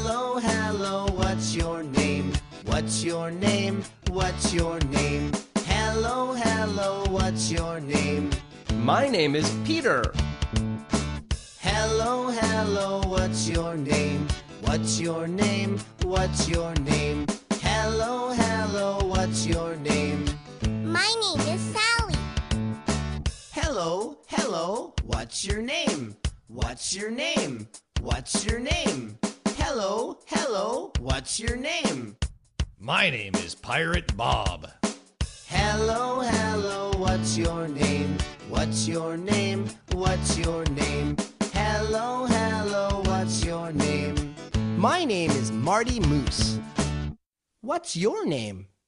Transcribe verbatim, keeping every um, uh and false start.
Hello, hello, what's your name? What's your name? What's your name? Hello, hello, what's your name? My name is Peter. Hello, hello, what's your name? What's your name? What's your name? Hello, hello, what's your name? My name is Sally. Hello, hello, what's your name? What's your name? What's your name? Hello, hello, what's your name? My name is Pirate Bob. Hello, hello, what's your name? What's your name? What's your name? Hello, hello, what's your name? My name is Marty Moose. What's your name?